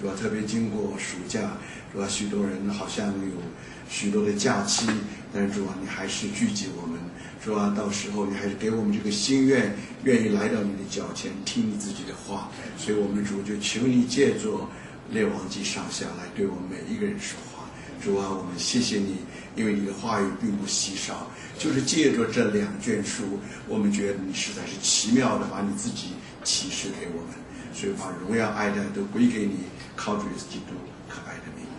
主要特别经过暑假，主要许多人好像有许多的假期，但是主啊，你还是聚集我们，主啊，到时候你还是给我们这个心愿，愿意来到你的脚前听你自己的话，所以我们主就求你借着列王记上下来对我们每一个人说话。主啊，我们谢谢你，因为你的话语并不稀少，就是借着这2卷书，我们觉得你实在是奇妙的把你自己启示给我们，所以把荣耀爱戴都归给你，靠主耶稣基督可爱的名。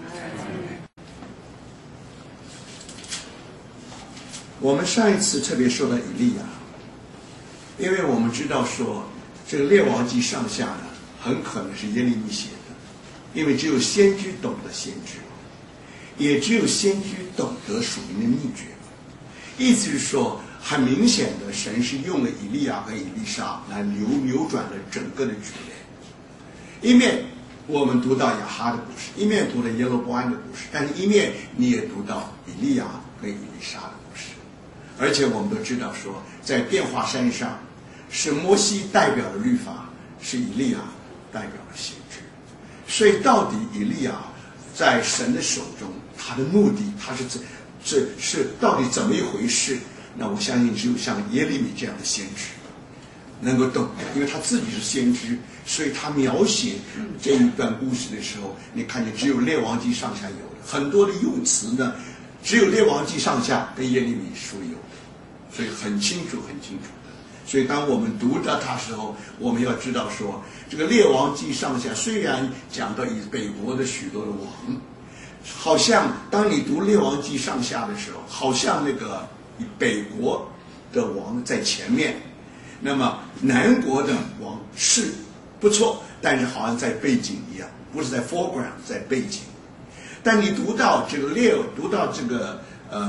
我们上一次特别说到以利亚，因为我们知道说这个列王记上下呢，很可能是耶利米写的，因为只有先知懂得先知，也只有先知懂得属灵的秘诀。意思是说，很明显的，神是用了以利亚和以利沙来扭转了整个的局面。一面我们读到亚哈的故事，一面读了耶罗波安的故事，但是一面你也读到以利亚和以利沙的故事。而且我们都知道说，在变化山上，是摩西代表了律法，是以利亚代表了先知。所以到底以利亚在神的手中，他的目的，他是到底怎么一回事？那我相信只有像耶利米这样的先知能够懂，因为他自己是先知，所以他描写这一段故事的时候，你看见只有列王记上下有的，很多的用词呢，只有列王记上下跟耶利米书有的，所以很清楚很清楚的。所以当我们读着它时候，我们要知道说，这个列王记上下虽然讲到以北国的许多的王，好像当你读列王记上下的时候，好像那个北国的王在前面，那么南国的王是不错，但是好像在背景一样，不是在 foreground， 在背景。但你读到这个读到这个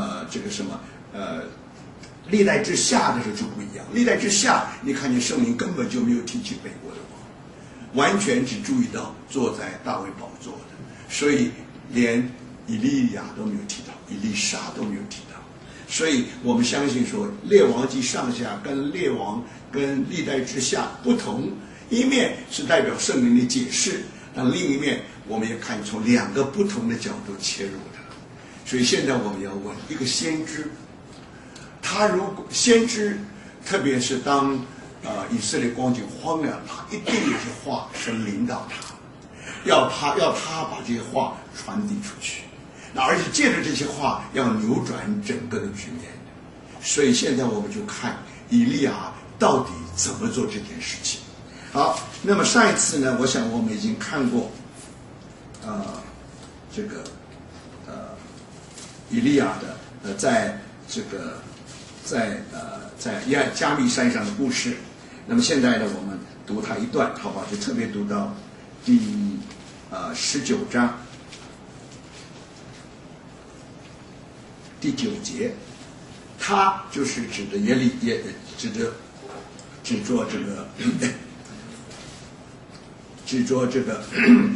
历代之下的时候就不一样。历代之下，你看见圣灵根本就没有提起北国的王，完全只注意到坐在大卫宝座的，所以连以利亚都没有提到，以利沙都没有提到。所以我们相信说，列王记上下跟列王跟历代之下不同，一面是代表圣灵的解释，但另一面我们也看从2个不同的角度切入的。所以现在我们要问一个先知，他如果先知，特别是当以色列光景荒凉，他一定有些话神领导他，要他把这些话传递出去，那而且借着这些话要扭转整个的局面。所以现在我们就看以利亚到底怎么做这件事情。好，那么上一次呢，我想我们已经看过以利亚的在加密山上的故事。那么现在呢，我们读他一段，好吧，就特别读到第19章第9节，他就是指着这个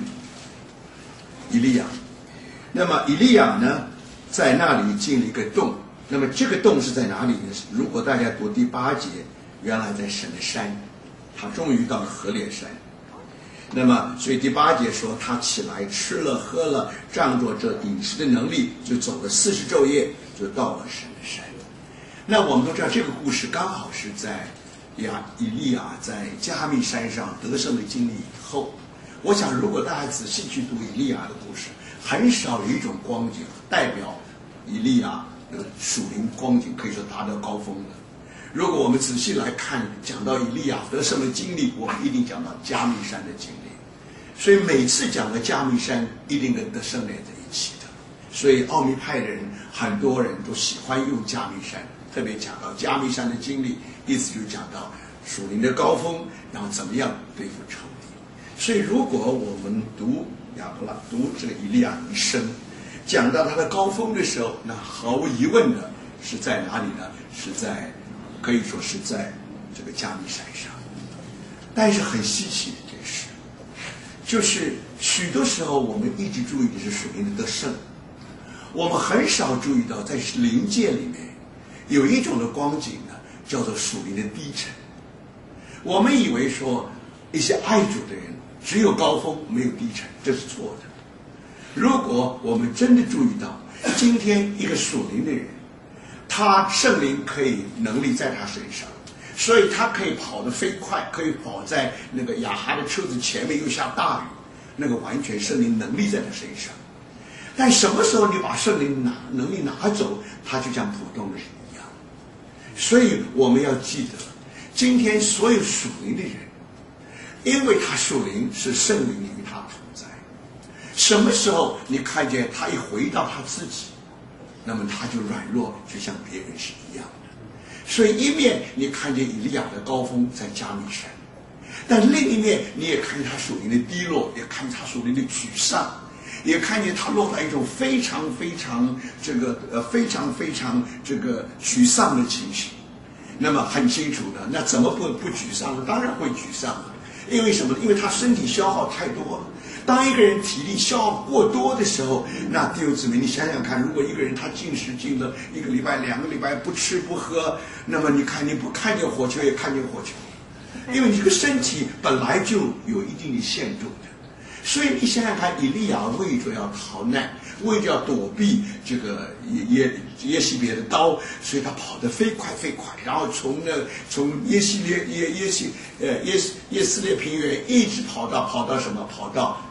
以利亚。那么以利亚呢，在那里进了一个洞。那么这个洞是在哪里呢？如果大家读第8节，原来在神的山，他终于到了何烈山。那么所以第8节说，他起来吃了喝了，仗着这饮食的能力，就走了40昼夜，就到了神的山。那我们都知道这个故事刚好是在以利亚在加密山上得胜的经历以后。我想如果大家仔细去读以利亚的故事，很少有一种光景代表以利亚的属灵光景可以说达到高峰的。如果我们仔细来看，讲到以利亚得胜的经历，我们一定讲到加密山的经历。所以每次讲到加密山，一定跟得胜连在一起的。所以奥秘派的人，很多人都喜欢用加密山，特别讲到加密山的经历，意思就是讲到属灵的高峰，然后怎么样对付仇敌。所以如果我们读这个以利亚一生，讲到他的高峰的时候，那毫无疑问的是在哪里呢？可以说是在这个加密山上。但是很稀奇的一件事，就是许多时候我们一直注意的是属灵的得胜，我们很少注意到在灵界里面有一种的光景呢，叫做属灵的低沉。我们以为说一些爱主的人只有高峰没有低沉，这是错的。如果我们真的注意到，今天一个属灵的人，他圣灵可以能力在他身上，所以他可以跑得飞快，可以跑在那个亚哈的车子前面，又下大雨，那个完全圣灵能力在他身上。但什么时候你把圣灵能力拿走，他就像普通的人一样。所以我们要记得，今天所有属灵的人，因为他属灵是圣灵与他同在。什么时候你看见他一回到他自己，那么他就软弱，就像别人是一样的。所以一面你看见以利亚的高峰在加密山，但另一面你也看见他属灵的低落，也看见他属灵的沮丧，也看见他落在一种非常沮丧的情形。那么很清楚的，那怎么不沮丧呢？当然会沮丧了。因为什么呢？因为他身体消耗太多了。当一个人体力消耗过多的时候，那弟兄姊妹，你想想看，如果一个人他禁食禁了1个礼拜、2个礼拜不吃不喝，那么你看你不看见火球也看见火球，因为你这个身体本来就有一定的限度的。所以你想想看，以利亚为着要逃难，为着要躲避这个耶西别的刀，所以他跑得飞快，然后从耶斯列平原一直跑到什么？跑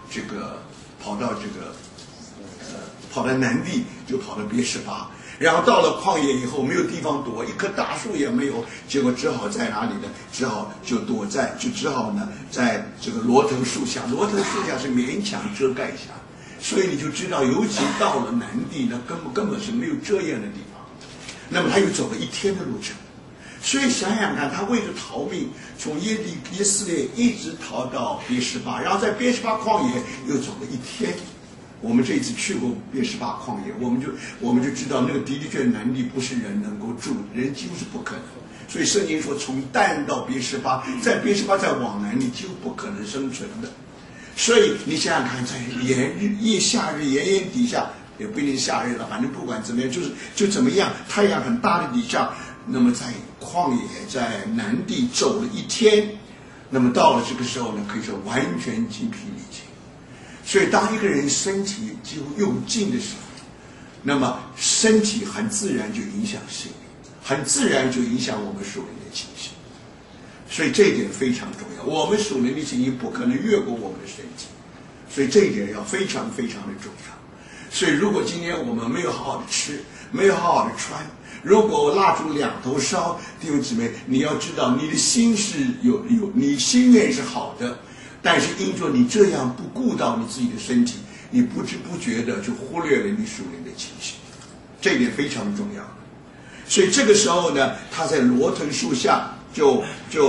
到南地，就跑到别是巴。然后到了旷野以后，没有地方躲，一棵大树也没有，结果只好在哪里呢？只好呢，在这个罗藤树下。罗藤树下是勉强遮盖一下，所以你就知道，尤其到了南地，那根本是没有遮掩的地方。那么他又走了1天的路程，所以想想看，他为了逃命，从耶斯列一直逃到别是巴，然后在别是巴旷野又走了1天。我们这一次去过别是巴旷野，我们就知道那个的确南地不是人能够住，人几乎是不可能。所以圣经说，从但到别是巴，在别是巴再往南，你几乎不可能生存的。所以你想想看，在夏日炎炎底下，也不一定夏日了，反正不管怎么样，就怎么样，太阳很大的底下，那么在旷野在南地走了1天，那么到了这个时候呢，可以说完全精疲力尽。所以当一个人身体几乎用尽的时候，那么身体很自然就影响心理，很自然就影响我们属灵的情形。所以这一点非常重要，我们属灵的情形不可能越过我们的身体，所以这一点要非常的重要。所以如果今天我们没有好好的吃，没有好好的穿，如果蜡烛2头烧，弟兄姊妹，你要知道你的心是有你心愿是好的，但是因着你这样不顾到你自己的身体，你不知不觉的就忽略了你属灵的情形，这一点非常重要。所以这个时候呢，他在罗藤树下就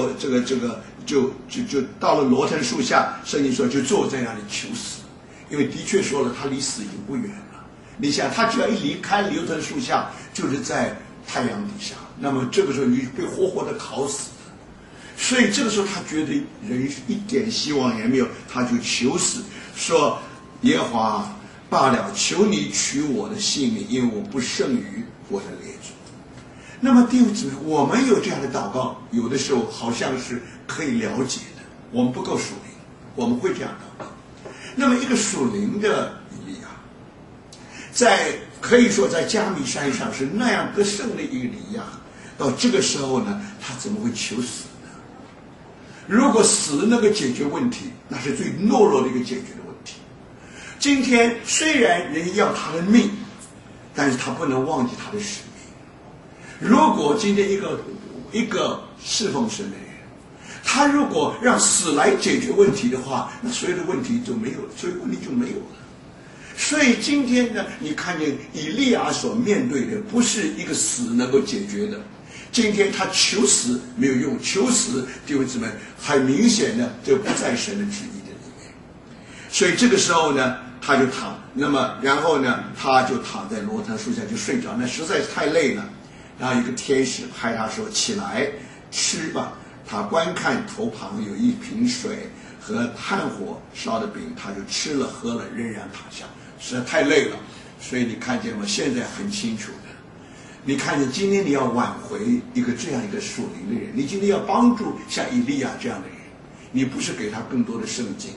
到了罗藤树下，圣经说就坐在那里求死，因为的确说了他离死已经不远了。你想他只要一离开罗藤树下，就是在太阳底下，那么这个时候你被活活的烤死。所以这个时候他觉得人一点希望也没有，他就求死，说耶和华罢了，求你取我的性命，因为我不胜于我的列祖。那么弟兄姊妹，我们有这样的祷告，有的时候好像是可以了解的，我们不够属灵，我们会这样祷告。那么一个属灵的以利亚，可以说在加密山上是那样得胜的一个以利亚，到这个时候呢，他怎么会求死？如果死能够解决问题，那是最懦弱的一个解决的问题。今天虽然人要他的命，但是他不能忘记他的使命。如果今天一个侍奉神的人，他如果让死来解决问题的话，那所有的问题就没有了，所有问题就没有了。所以今天呢，你看见以利亚所面对的不是一个死能够解决的。今天他求死没有用，求死弟兄姊妹很明显的就不在神的旨意的里面。所以这个时候呢，他就然后呢，他就躺在罗藤树下就睡着，那实在是太累了。然后一个天使拍他说：“起来吃吧。”他观看头旁有一瓶水和炭火烧的饼，他就吃了喝了，仍然躺下，实在太累了。所以你看见吗？现在很清楚的。你看见今天你要挽回这样一个属灵的人，你今天要帮助像以利亚这样的人，你不是给他更多的圣经，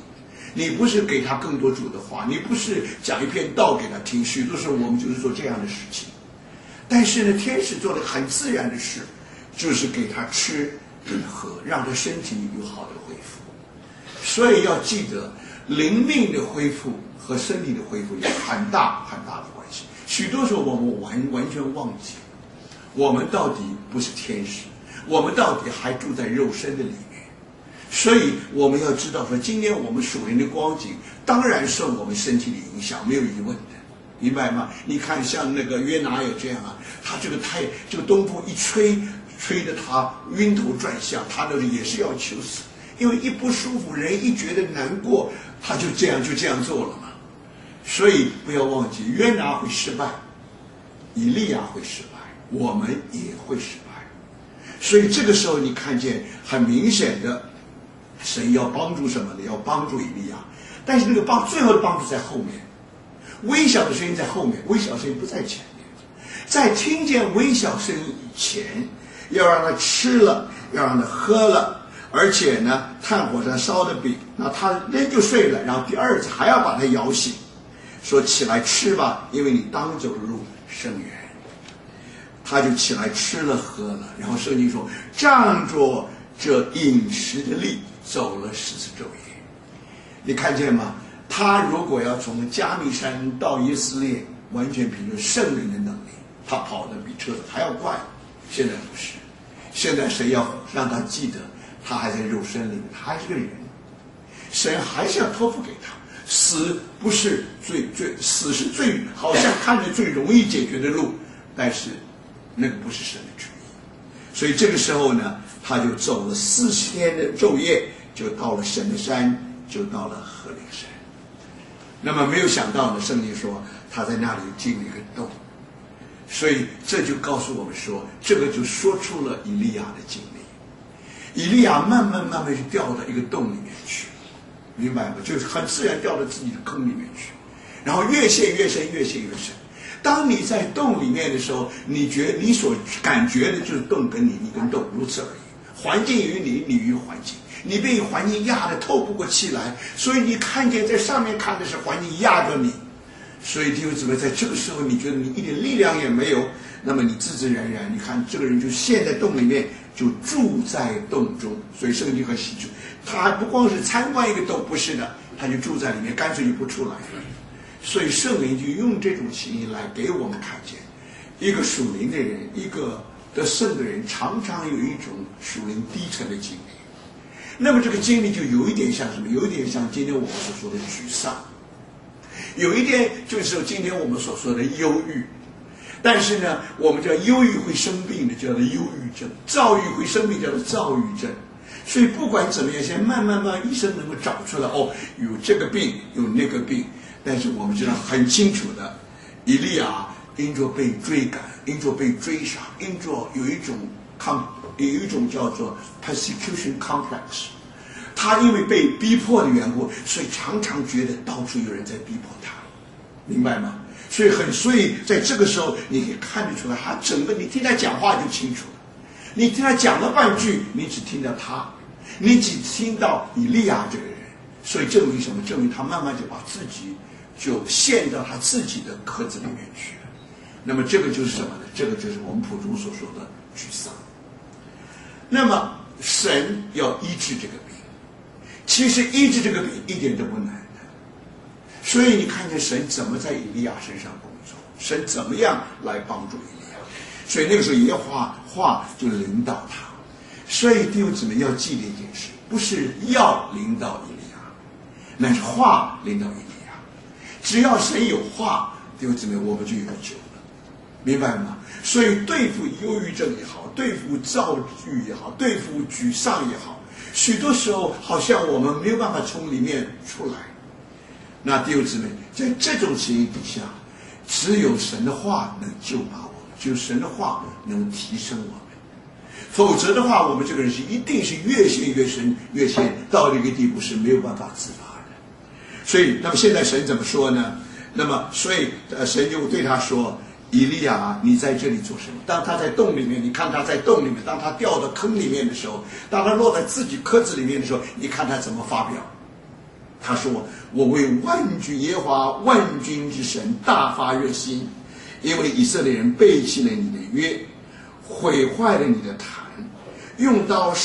你不是给他更多主的话，你不是讲一篇道给他听，许多时候我们就是做这样的事情。但是呢，天使做了很自然的事，就是给他吃喝，让他身体有好的恢复。所以要记得，灵命的恢复和身体的恢复有很大很大的关系。许多时候我们完全忘记，我们到底不是天使，我们到底还住在肉身的里面。所以我们要知道说，今天我们属灵的光景当然受我们身体的影响，没有疑问的，明白吗？你看像那个约拿也这样啊，他这个东风一吹得他晕头转向，他那也是要求死，因为一不舒服，人一觉得难过，他就这样做了嘛。所以不要忘记，约拿会失败，以利亚会失败，我们也会失败。所以这个时候你看见很明显的，神要帮助什么呢？要帮助以利亚，但是那个最后的帮助在后面，微小的声音在后面，微小的声音不在前面。在听见微小声音以前，要让他吃了，要让他喝了，而且呢，炭火上烧的饼，那他人就睡了，然后第二次还要把他摇醒，说起来吃吧，因为你当走入圣园。他就起来吃了喝了，然后圣经说，仗着这饮食的力，走了10次昼夜。你看见吗？他如果要从加密山到以色列，完全凭着圣灵的能力，他跑得比车子还要快。现在不是，现在神要让他记得，他还在肉身里面，他还是个人，神还是要托付给他。死不是死是最好像看着最容易解决的路，但是那个不是神的旨意。所以这个时候呢，他就走了40天的昼夜，就到了神的山，就到了何烈山。那么没有想到呢，圣经说他在那里进了一个洞，所以这就告诉我们说，这个就说出了以利亚的经历。以利亚慢慢就掉到一个洞里面去，明白吗？就是很自然掉到自己的坑里面去，然后越陷越深，越陷越深。当你在洞里面的时候，你所感觉的就是洞跟你跟洞如此而已。环境与你，你与环境，你被环境压得透不过气来，所以你看见在上面看的是环境压着你。所以弟兄姊妹，在这个时候你觉得你一点力量也没有，那么你自然，你看这个人就陷在洞里面，就住在洞中。所以圣经很细致，他还不光是参观一个洞，不是的，他就住在里面，干脆就不出来了。所以圣灵就用这种情形来给我们看见，一个属灵的人，一个得胜的人，常常有一种属灵低沉的经历。那么这个经历就有一点像什么？有一点像今天我们所说的沮丧，有一点就是今天我们所说的忧郁。但是呢，我们叫忧郁会生病的，叫做忧郁症；躁郁会生病，叫做躁郁症。所以不管怎么样，现在慢慢医生能够找出来，有这个病，有那个病。但是我们知道很清楚的，以利亚因着被追赶，因着被追杀，因着有一种叫做 persecution complex， 他因为被逼迫的缘故，所以常常觉得到处有人在逼迫他，明白吗？所以在这个时候，你可以看得出来，他整个你听他讲话就清楚了。你听他讲了半句，你只听到他，你只听到以利亚这个人。所以证明什么？证明他慢慢就把自己就陷到他自己的壳子里面去了。那么这个就是什么呢？这个就是我们普通所说的沮丧。那么神要医治这个病，其实医治这个病一点都不难的。所以你看见神怎么在以利亚身上工作，神怎么样来帮助以利亚。所以那个时候耶和华话就领导他。所以弟兄姊妹要记得一件事，不是要领导以利亚，那是话领导以利亚。只要神有话，弟兄姊妹，我们就有救了，明白吗？所以对付忧郁症也好，对付躁郁也好，对付沮丧也好，许多时候好像我们没有办法从里面出来。那弟兄姊妹，在这种情形底下，只有神的话能救拔我们，只有神的话能提升我们。否则的话，我们这个人是一定是越陷越深，越陷到这个地步是没有办法自拔的。所以，那么现在神怎么说呢？那么，所以神就对他说：“以利亚，你在这里做什么？”当他在洞里面，你看他在洞里面；当他掉到坑里面的时候，当他落在自己壳子里面的时候，你看他怎么发表？ 他说：“我为万军耶和华万军之神大发热心，因为以色列人背弃了你的约，毁坏了你的坛，用刀